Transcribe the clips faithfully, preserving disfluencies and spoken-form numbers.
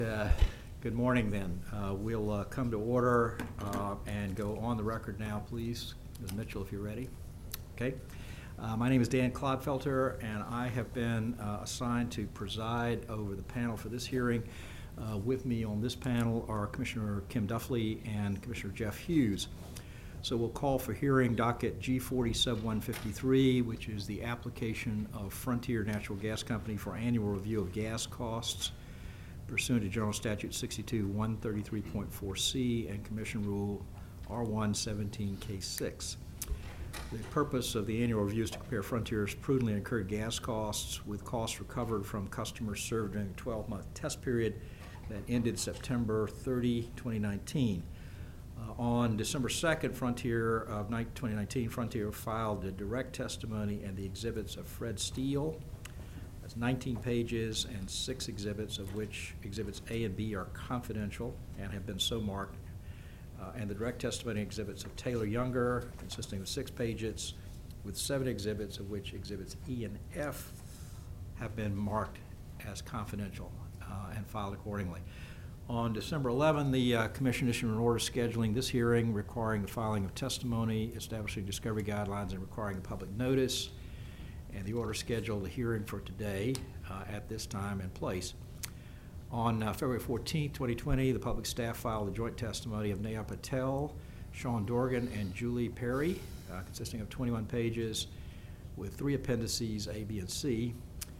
Uh, good morning then. Uh, we'll uh, come to order uh, and go on the record now, please. Miz Mitchell, if you're ready. Okay. Uh, my name is Dan Clodfelter, and I have been uh, assigned to preside over the panel for this hearing. Uh, with me on this panel are Commissioner Kim Duffley and Commissioner Jeff Hughes. So we'll call for hearing docket G forty sub one fifty-three, which is the application of Frontier Natural Gas Company for annual review of gas costs pursuant to General Statute sixty-two one thirty-three point four C and Commission Rule R one seventeen K six. The purpose of the annual review is to compare Frontier's prudently incurred gas costs with costs recovered from customers served during a twelve-month test period that ended September thirtieth, twenty nineteen. Uh, on December second, Frontier of twenty nineteen, Frontier filed the direct testimony and the exhibits of Fred Steele. That's nineteen pages and six exhibits, of which exhibits A and B are confidential and have been so marked. Uh, and the direct testimony exhibits of Taylor Younger, consisting of six pages, with seven exhibits, of which exhibits E and F have been marked as confidential uh, and filed accordingly. On December eleventh, the uh, Commission issued an order scheduling this hearing, requiring the filing of testimony, establishing discovery guidelines, and requiring a public notice. And the order scheduled the hearing for today uh, at this time and place. On uh, February fourteenth, twenty twenty, the public staff filed the joint testimony of Neha Patel, Sean Dorgan, and Julie Perry, uh, consisting of twenty-one pages with three appendices, A, B, and C.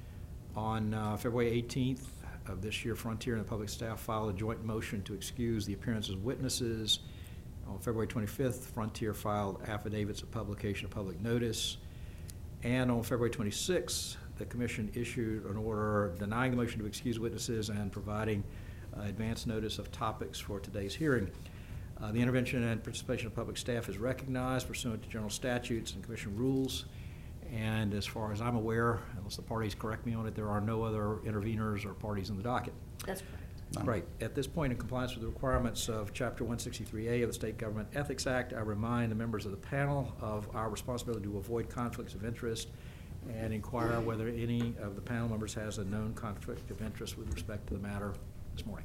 On uh, February eighteenth of this year, Frontier and the public staff filed a joint motion to excuse the appearances of witnesses. On February twenty-fifth, Frontier filed affidavits of publication of public notice. And on February twenty-sixth, the Commission issued an order denying the motion to excuse witnesses and providing uh, advance notice of topics for today's hearing. Uh, the intervention and participation of public staff is recognized pursuant to general statutes and Commission rules. And as far as I'm aware, unless the parties correct me on it, there are no other interveners or parties in the docket. That's correct. No. Right. At this point, in compliance with the requirements of Chapter one sixty-three A of the State Government Ethics Act, I remind the members of the panel of our responsibility to avoid conflicts of interest and inquire whether any of the panel members has a known conflict of interest with respect to the matter this morning.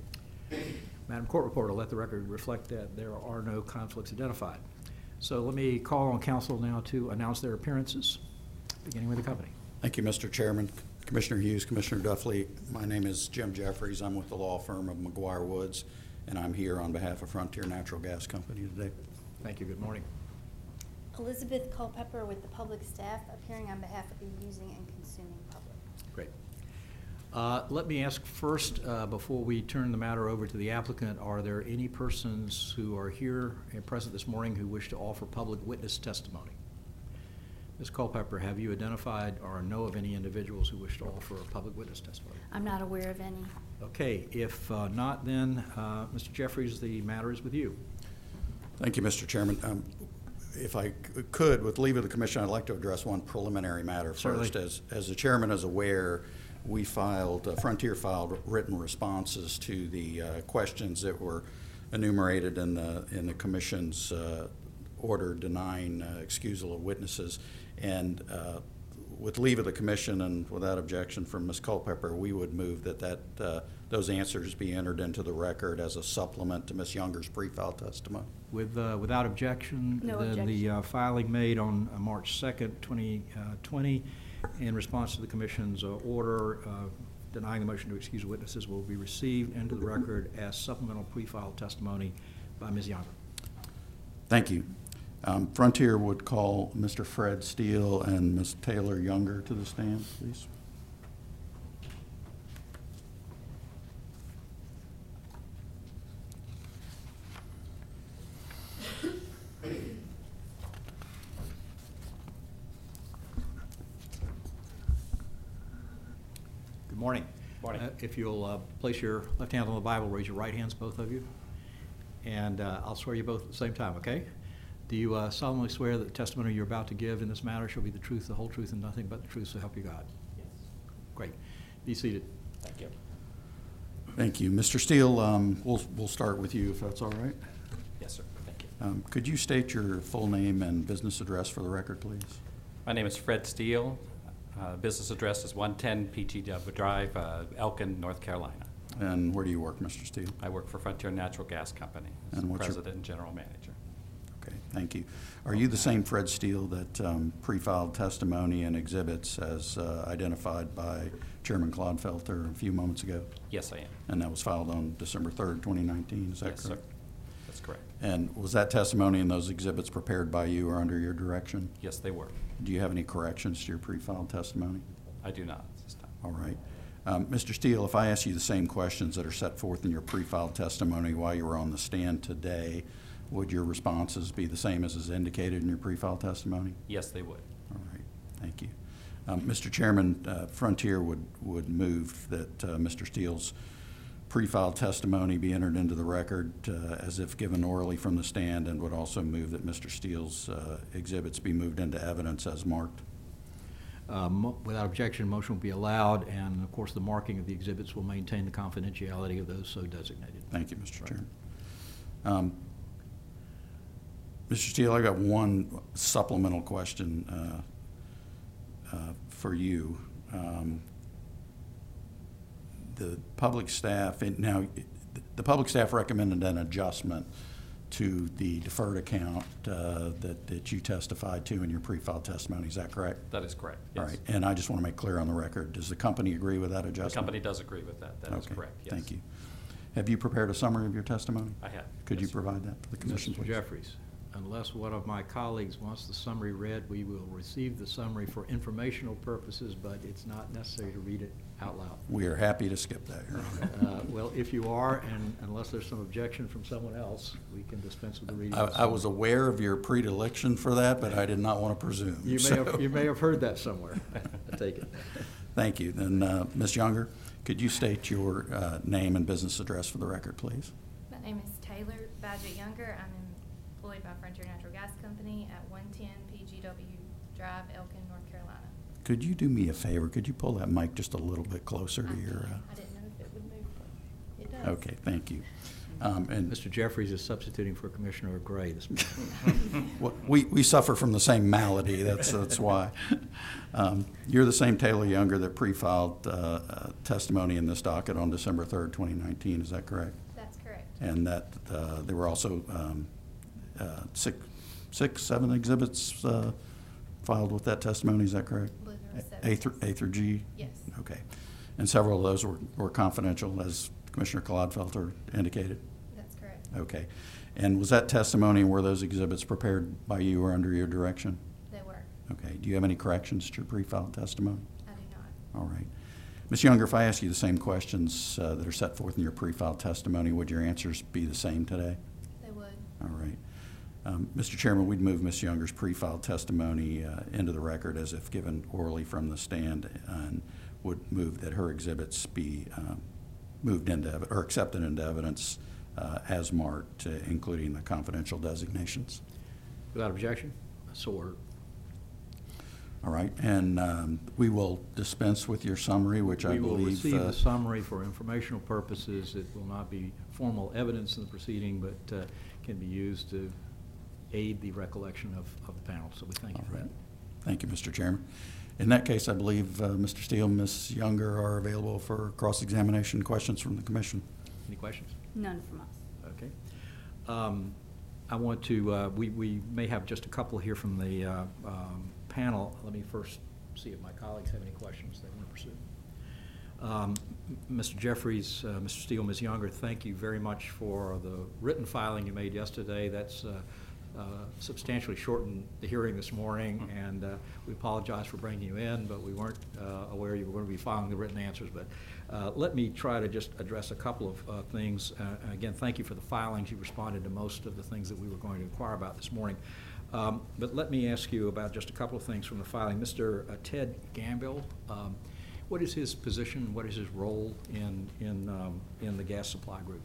Madam Court Reporter, let the record reflect that there are no conflicts identified. So let me call on council now to announce their appearances, beginning with the company. Thank you, Mister Chairman. Commissioner Hughes, Commissioner Duffley, my name is Jim Jeffries. I'm with the law firm of McGuire Woods, and I'm here on behalf of Frontier Natural Gas Company today. Thank you. Good morning. Elizabeth Culpepper with the public staff, appearing on behalf of the using and consuming public. Great. Uh, let me ask first, uh, before we turn the matter over to the applicant, are there any persons who are here and present this morning who wish to offer public witness testimony? Miz Culpepper, have you identified or know of any individuals who wish to offer public witness testimony? I'm not aware of any. Okay. If uh, not, then uh, Mister Jeffries, the matter is with you. Thank you, Mister Chairman. Um, if I could, with leave of the Commission, I'd like to address one preliminary matter Certainly. first. As, as the Chairman is aware, we filed, uh, Frontier filed written responses to the uh, questions that were enumerated in the, in the Commission's uh, order denying uh, excusal of witnesses. And uh, with leave of the Commission and without objection from Miz Culpepper, we would move that, that uh, those answers be entered into the record as a supplement to Miz Younger's pre-file testimony. With, uh, without objection, No then objection. the uh, filing made on uh, March second, twenty twenty, in response to the Commission's uh, order uh, denying the motion to excuse witnesses will be received into the record as supplemental pre-filed testimony by Miz Younger. Thank you. Um, Frontier would call Mister Fred Steele and Miz Taylor Younger to the stand, please. Good morning. Morning. Uh, if you'll uh, place your left hand on the Bible, raise your right hands, both of you. And uh, I'll swear you both at the same time, okay? Do you uh, solemnly swear that the testimony you're about to give in this matter shall be the truth, the whole truth, and nothing but the truth, so help you God? Yes. Great. Be seated. Thank you. Thank you. Mister Steele, um, we'll, we'll start with you if that's all right. Yes, sir. Thank you. Um, could you state your full name and business address for the record, please? My name is Fred Steele. Uh, business address is one ten P G W Drive, uh, Elkin, North Carolina. And where do you work, Mister Steele? I work for Frontier Natural Gas Company as And what's your- president and general manager. Okay, thank you. Are you the same Fred Steele that um, pre-filed testimony and exhibits as uh, identified by Chairman Clodfelter a few moments ago? Yes, I am. And that was filed on December third, twenty nineteen, is that Yes, sir. correct? That's correct. And was that testimony and those exhibits prepared by you or under your direction? Yes, they were. Do you have any corrections to your pre-filed testimony? I do not at this time. All right. Um, Mister Steele, if I ask you the same questions that are set forth in your pre-filed testimony while you were on the stand today, would your responses be the same as is indicated in your pre-filed testimony? Yes, they would. All right, thank you. Um, Mister Chairman, uh, Frontier would, would move that uh, Mister Steele's pre-filed testimony be entered into the record uh, as if given orally from the stand, and would also move that Mister Steele's uh, exhibits be moved into evidence as marked. Uh, mo- Without objection, motion will be allowed, and of course, the marking of the exhibits will maintain the confidentiality of those so designated. Thank you, Mister Chairman. Um, Mister Steele, I got one supplemental question uh, uh, for you. Um, the public staff, and now, the public staff recommended an adjustment to the deferred account uh, that, that you testified to in your pre-filed testimony. Is that correct? That is correct. All Yes. right. And I just want to make clear on the record, does the company agree with that The adjustment? company does agree with that. That is Okay, correct. Yes. Thank you. Have you prepared a summary of your testimony? I have. Could you Yes, sir. provide that to the commission, Mister please? Jeffries, unless one of my colleagues wants the summary read, we will receive the summary for informational purposes, but it's not necessary to read it out loud. We are happy to skip that, Your Honor. Uh, Well, if you are, and unless there's some objection from someone else, we can dispense with the reading. I, of the I was summary. aware of your predilection for that, but I did not want to presume. You may so- have, you may have heard that somewhere. I take it. Thank you. Then, uh, Miz Younger, could you state your uh, name and business address for the record, please? My name is Taylor Badgett Younger. I'm employed by Frontier Natural Gas Company at one ten P G W Drive, Elkin, North Carolina. Could you do me a favor? Could you pull that mic just a little bit closer to I your? can. Uh, I didn't know if it would move. It does. okay, thank you. Um, and Mister Jeffries is substituting for Commissioner Gray this morning. Well, We, we suffer from the same malady, that's, that's why. Um, You're the same Taylor Younger that pre-filed uh, uh, testimony in this docket on December third, twenty nineteen, is that correct? That's correct. And that uh, there were also um, uh, six, six, seven exhibits uh, filed with that testimony, is that correct? I believe there were seven. A through, A through G? Yes. Okay. And several of those were, were confidential, as Commissioner Clodfelter indicated? That's correct. Okay. And was that testimony and were those exhibits prepared by you or under your direction? They were. Okay. Do you have any corrections to your pre-filed testimony? I do not. All right. Miz Younger, if I ask you the same questions uh, that are set forth in your pre-filed testimony, would your answers be the same today? They would. All right. Um, Mister Chairman, we'd move Miz Younger's pre-filed testimony uh, into the record as if given orally from the stand, and would move that her exhibits be um, moved into, evi- or accepted into evidence uh, as marked, uh, including the confidential designations. Without objection, so ordered. All right, and um, we will dispense with your summary, which I We will believe. receive uh, the summary for informational purposes. It will not be formal evidence in the proceeding, but uh, can be used to aid the recollection of, of the panel. So we thank you All for right. that. Thank you, Mister Chairman. In that case, I believe uh, Mister Steele and Miz Younger are available for cross-examination questions from the commission. Any questions? None from us. Okay. Um, I want to, uh, we, we may have just a couple here from the uh, um, panel. Let me first see if my colleagues have any questions they want to pursue. Um, M- Mister Jeffries, uh, Mister Steele, Miz Younger, thank you very much for the written filing you made yesterday. That's uh, uh, substantially shortened the hearing this morning, and uh, we apologize for bringing you in, but we weren't uh, aware you were going to be filing the written answers. But uh, let me try to just address a couple of uh, things. Uh, again, thank you for the filings. You responded to most of the things that we were going to inquire about this morning. Um, but let me ask you about just a couple of things from the filing. Mister Uh, Ted Gambill, um, what is his position? What is his role in in um, in the gas supply group?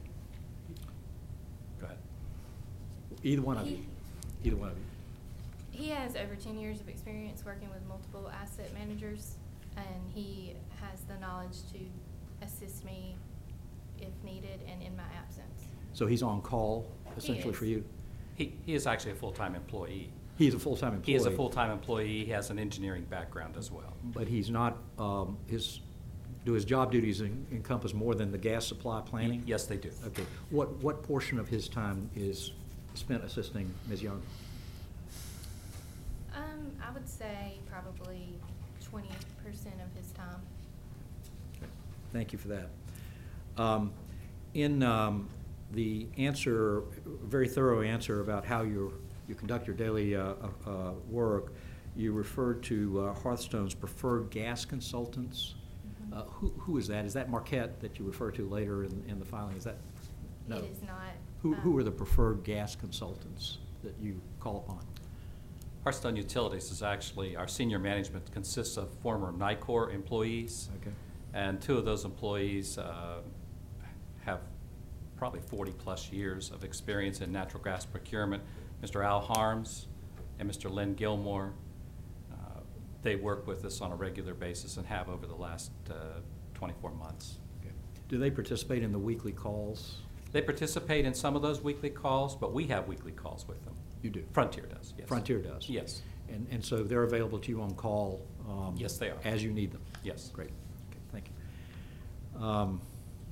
Go ahead. Either one of you. He- Either one of you. He has over ten years of experience working with multiple asset managers, and he has the knowledge to assist me if needed and in my absence. So he's on call He essentially is. for you. He, he is actually a full-time employee. He is a full-time employee. He is a full-time employee. He has an engineering background as well. But he's not, um, his do his job duties en- encompass more than the gas supply planning? Yes, they do. Okay. What, what portion of his time is spent assisting Miz Young? Um, I would say probably twenty percent of his time. Thank you for that. Um, In um, the answer, very thorough answer about how you you conduct your daily uh, uh, work, you referred to uh, Hearthstone's preferred gas consultants. Mhm. Uh, Who who is that? Is that Marquette that you refer to later in in the filing? Is that? No. It is not. Who who um, are the preferred gas consultants that you call upon? Hearthstone Utilities is actually, our senior management consists of former NICOR employees. Okay. And two of those employees uh, have probably forty-plus years of experience in natural gas procurement. Mister Al Harms and Mister Lynn Gilmore, uh, they work with us on a regular basis and have over the last uh, twenty-four months. Okay. Do they participate in the weekly calls? They participate in some of those weekly calls, but we have weekly calls with them. You do? Frontier does, yes. Frontier does? Yes. And, and so they're available to you on call? um, Yes, they are. As you need them? Yes. Great. Okay, thank you. Um,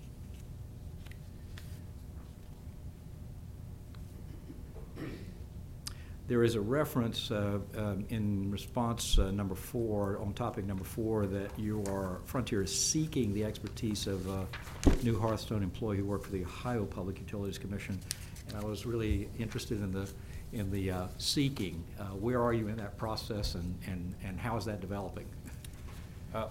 There is a reference uh, um, in response uh, number four, on topic number four, that you are, Frontier is seeking the expertise of a new Hearthstone employee who worked for the Ohio Public Utilities Commission. And I was really interested in the, in the uh, seeking. Uh, Where are you in that process, and, and, and how is that developing? Uh,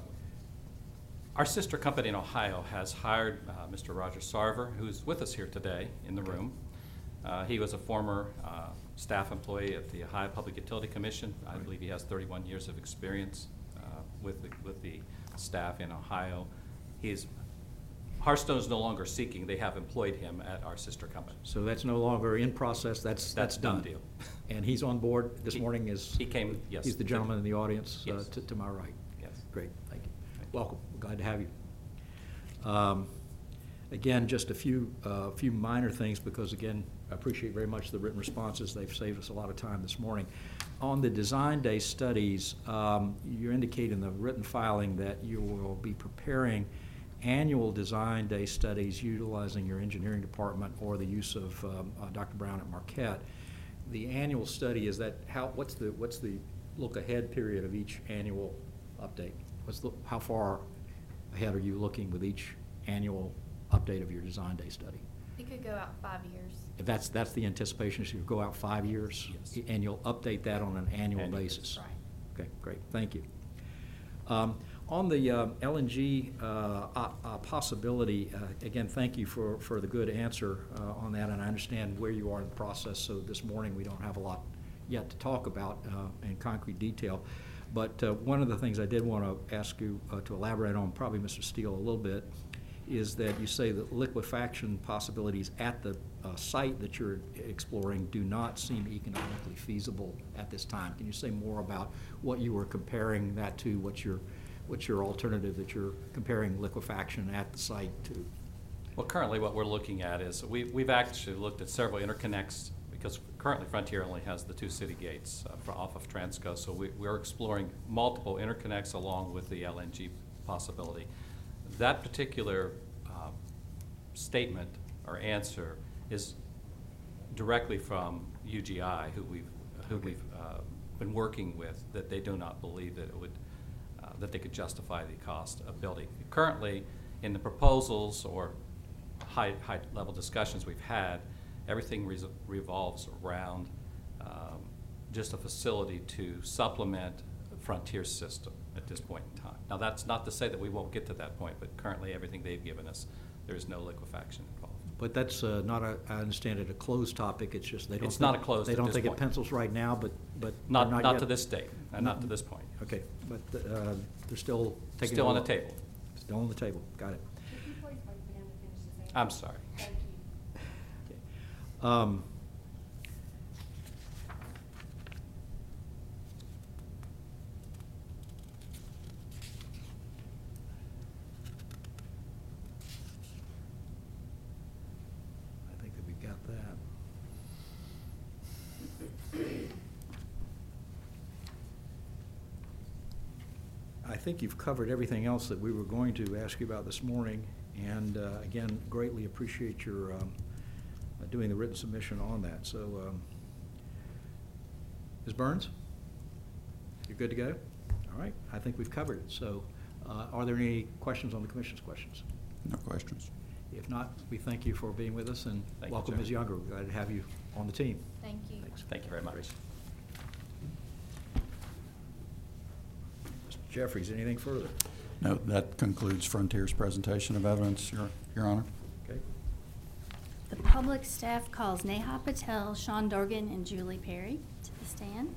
Our sister company in Ohio has hired uh, Mister Roger Sarver, who's with us here today in the room. Uh, He was a former uh, staff employee at the Ohio Public Utility Commission. I believe he has thirty-one years of experience uh, with the, with the staff in Ohio. He's, Hearthstone is no longer seeking, they have employed him at our sister company. So that's no longer in process, that's, that's That's done done? deal. And he's on board this He- morning, is? he came, yes. He's the gentleman in the audience uh, Yes. to, to my right? Yes. Great, thank you. Thank you. Welcome, glad to have you. Um, Again, just a few, uh, few minor things, because again, I appreciate very much the written responses. They've saved us a lot of time this morning. On the Design Day studies, um, you indicate in the written filing that you will be preparing annual Design Day studies utilizing your engineering department or the use of um, uh, Doctor Brown at Marquette. The annual study, is that how, what's the, what's the look ahead period of each annual update? What's the, how far ahead are you looking with each annual update of your Design Day study? It could go out five years. If that's, that's the anticipation, so you go out five years? Yes. And you'll update that on an annual Annual, basis? Right. Okay, great, thank you. Um, On the uh, L N G uh, op- uh, possibility, uh, again, thank you for, for the good answer uh, on that, and I understand where you are in the process, so this morning we don't have a lot yet to talk about uh, in concrete detail. But uh, one of the things I did want to ask you uh, to elaborate on, probably Mister Steele a little bit, is that you say that liquefaction possibilities at the uh, site that you're exploring do not seem economically feasible at this time. Can you say more about what you were comparing that to? What's your, what's your alternative that you're comparing liquefaction at the site to? Well, currently what we're looking at is, we, we've actually looked at several interconnects, because currently Frontier only has the two city gates uh, for, off of Transco, so we, we're exploring multiple interconnects along with the L N G possibility. That particular uh, statement or answer is directly from U G I, who we've, who Okay. we've uh, been working with, that they do not believe that it would, uh, that they could justify the cost of building. Currently, in the proposals or high, high level discussions we've had, everything res- revolves around um, just a facility to supplement Frontier's system at this point in time. Now, that's not to say that we won't get to that point, but currently everything they've given us, there is no liquefaction involved. But that's uh, not, a, I understand it, a closed topic. It's just they don't. It's think- not a closed They at don't this think it point. pencils right now, but, but. Not, they're not yet- to this date, and not to this point. Okay, but uh, they're still taking. Still a on the look. table. Still on the table, got it. Could you please wait for him to finish his answer? I'm sorry. Thank you. Okay. Um, I think that we've got that. I think you've covered everything else that we were going to ask you about this morning. And uh, again, greatly appreciate your um, uh, doing the written submission on that. So, um, Miz Burns, you're good to go? All right, I think we've covered it. So, uh, are there any questions on the Commission's questions? No questions. If not, we thank you for being with us, and Thank you, welcome, sir. Miz Younger. We're glad to have you on the team. Thank you. Thanks. Thank you very much. Mister Jeffries, anything further? No, that concludes Frontier's presentation of evidence, Your, Your Honor. Okay. The public staff calls Neha Patel, Sean Dorgan, and Julie Perry to the stand.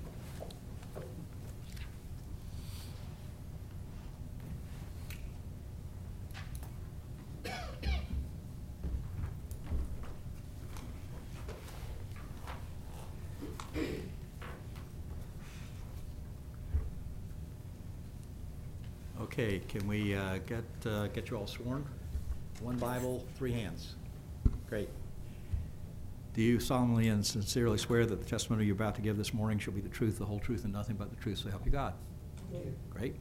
Okay, can we uh, get, uh, get you all sworn? One Bible, three hands. Great. Do you solemnly and sincerely swear that the testimony you're about to give this morning shall be the truth, the whole truth, and nothing but the truth, so help you God? Great.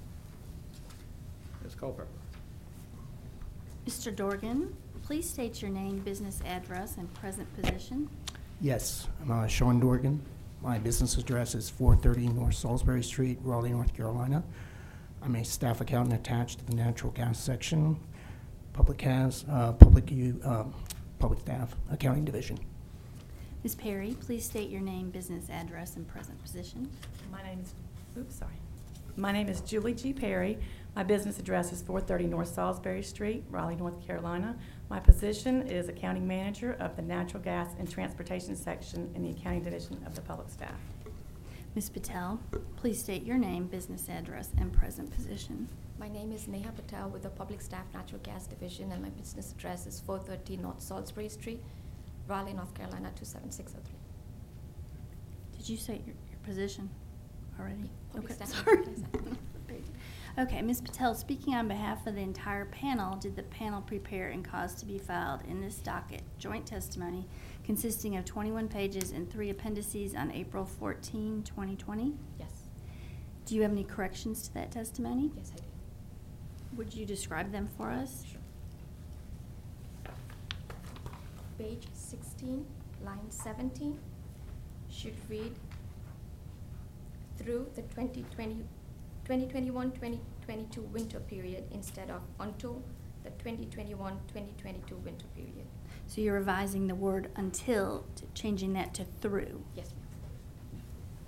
Miz Culpepper. Mister Dorgan, please state your name, business address, and present position. Yes, I'm uh, Sean Dorgan. My business address is four thirty North Salisbury Street, Raleigh, North Carolina. I'm a staff accountant attached to the natural gas section, public has, uh, public u, um, public staff accounting division. Miz Perry, please state your name, business address, and present position. My name is, oops, sorry. My name is Julie G. Perry. My business address is four thirty North Salisbury Street, Raleigh, North Carolina. My position is accounting manager of the natural gas and transportation section in the accounting division of the public staff. Miz Patel, please state your name, business address, and present position. My name is Neha Patel with the Public Staff Natural Gas Division, and my business address is four thirty North Salisbury Street, Raleigh, North Carolina, two seven six oh three. Did you say your, your position already? Public Okay, staff sorry. natural gas. Great. Okay, Miz Patel, speaking on behalf of the entire panel, did the panel prepare and cause to be filed in this docket joint testimony consisting of twenty-one pages and three appendices on April fourteenth, twenty twenty? Yes, Do you have any corrections to that testimony? yes, I do. Would you describe them for us? Sure. Page sixteen, line seventeen, should read through the twenty twenty, twenty twenty-one, twenty twenty-two winter period instead of until the twenty twenty-one, twenty twenty-two winter period. So you're revising the word until, to changing that to through. Yes, ma'am.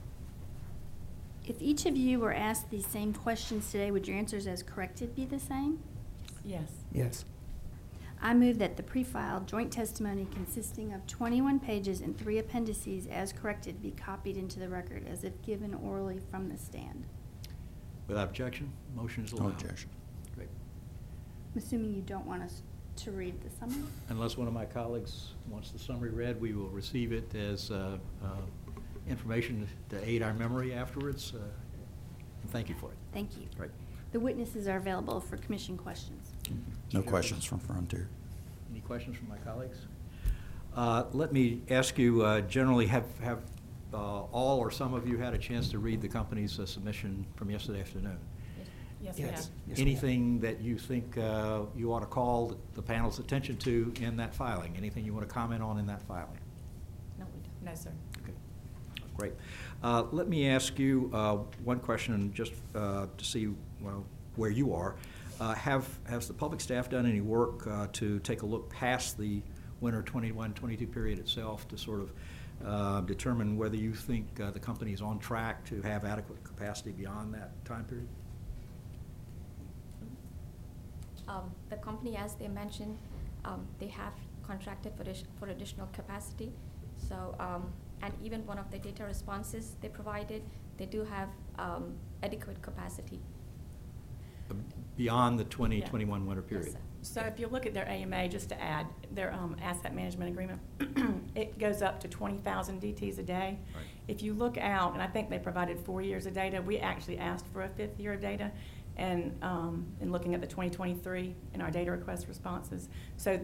If each of you were asked these same questions today, would your answers as corrected be the same? Yes. Yes. I move that the pre-filed joint testimony consisting of twenty-one pages and three appendices as corrected be copied into the record as if given orally from the stand. Without objection, motion is allowed. No objection. Great. I'm assuming you don't want us to read the summary? Unless one of my colleagues wants the summary read, we will receive it as uh, uh, information to aid our memory afterwards. Uh, and thank you for it. Thank you. Right. The witnesses are available for commission questions. No questions from Frontier. Any questions from my colleagues? Uh, Let me ask you, uh, generally, have, have uh, all or some of you had a chance to read the company's uh, submission from yesterday afternoon? Yes, we Yes. have. Yes, we have. Anything that you think uh, you ought to call the panel's attention to in that filing? Anything you want to comment on in that filing? No, we don't. No, sir. Okay, great. Uh, Let me ask you uh, one question, just uh, to see, well, where you are. Uh, Have, has the public staff done any work uh, to take a look past the winter twenty-one twenty-two period itself to sort of uh, determine whether you think uh, the company is on track to have adequate capacity beyond that time period? Um, the company, as they mentioned, um, they have contracted for, addi- for additional capacity. So, um, and even one of the data responses they provided, they do have um, adequate capacity. Beyond the twenty twenty-one winter period? Yes, sir. So if you look at their A M A, just to add, their um, asset management agreement, it goes up to twenty thousand D Ts a day. Right. If you look out, and I think they provided four years of data, we actually asked for a fifth year of data, and um, in looking at the twenty twenty-three in our data request responses. So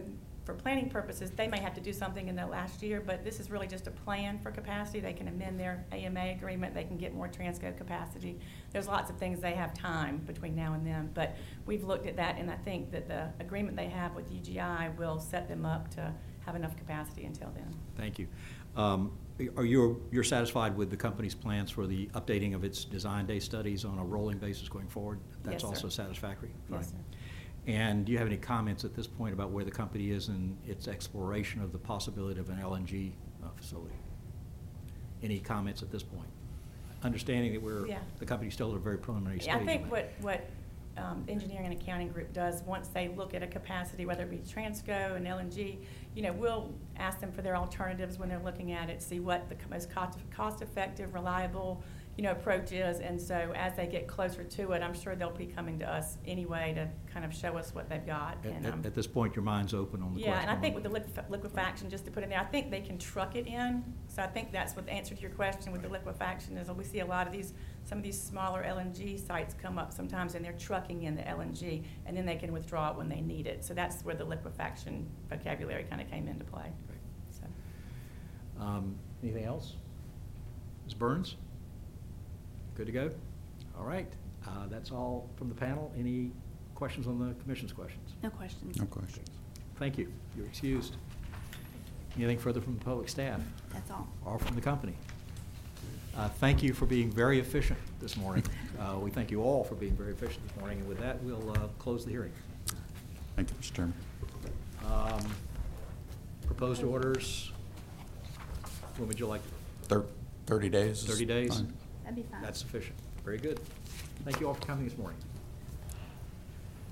for planning purposes, they may have to do something in the last year, but this is really just a plan for capacity. They can amend their A M A agreement, they can get more Transco capacity. There's lots of things they have time between now and then, but we've looked at that, and I think that the agreement they have with U G I will set them up to have enough capacity until then. Thank you. Um, Are you, you're satisfied with the company's plans for the updating of its design day studies on a rolling basis going forward? That's Yes, sir. also satisfactory? Yes, Fine. sir. And do you have any comments at this point about where the company is in its exploration of the possibility of an L N G uh, facility? Any comments at this point? Understanding that we're, Yeah. the company's still at a very preliminary stage. Yeah, I think but- what, what um, engineering and accounting group does, once they look at a capacity, whether it be Transco and L N G, you know, we'll ask them for their alternatives when they're looking at it, see what the most cost, cost-effective, reliable, you know, approach is. And so as they get closer to it, I'm sure they'll be coming to us anyway to kind of show us what they've got. At, And, at- um, at this point, your mind's open on the question? yeah, and I think with of- the liquef- liquefaction, just to put in there, I think they can truck it in. So I think that's what the answer to your question with the liquefaction is. We see a lot of these, some of these smaller L N G sites come up sometimes, and they're trucking in the L N G, and then they can withdraw it when they need it. So that's where the liquefaction vocabulary kind of came into play. Great. So. Um, Anything else? Miz Burns? Good to go? All right. Uh, That's all from the panel. Any questions on the commission's questions? No questions. No questions. Thank you. You're excused. Anything further from the public staff That's all. or from the company? Uh, Thank you for being very efficient this morning. Uh, We thank you all for being very efficient this morning. And with that, we'll uh, close the hearing. Thank you, Mister Chairman. Um, Proposed orders, when would you like? Thir- thirty days is thirty days? fine. That'd be fine. That's sufficient. Very good. Thank you all for coming this morning.